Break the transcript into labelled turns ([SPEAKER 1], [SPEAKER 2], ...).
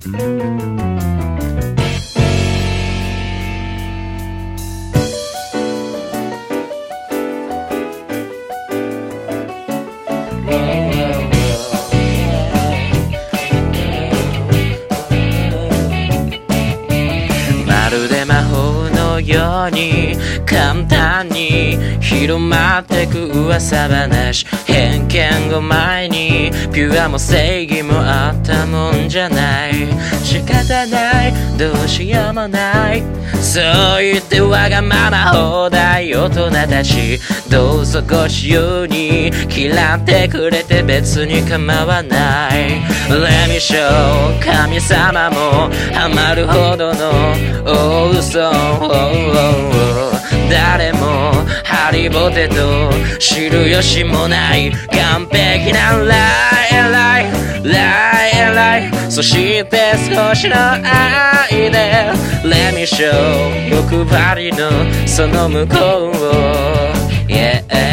[SPEAKER 1] まるで魔法のように簡単に広まってく噂話、偏見を前にピュアも正義もあったもんじゃない。仕方ない、どうしようもない、そう言ってわがまま放題大人たち、どうぞご自由に嫌ってくれて別に構わない。Let me show 神様もハマるほどの大嘘、誰もハリボテと知る由もない完璧なライ、そして少しの愛で Let me show 欲張りのその向こうを、yeah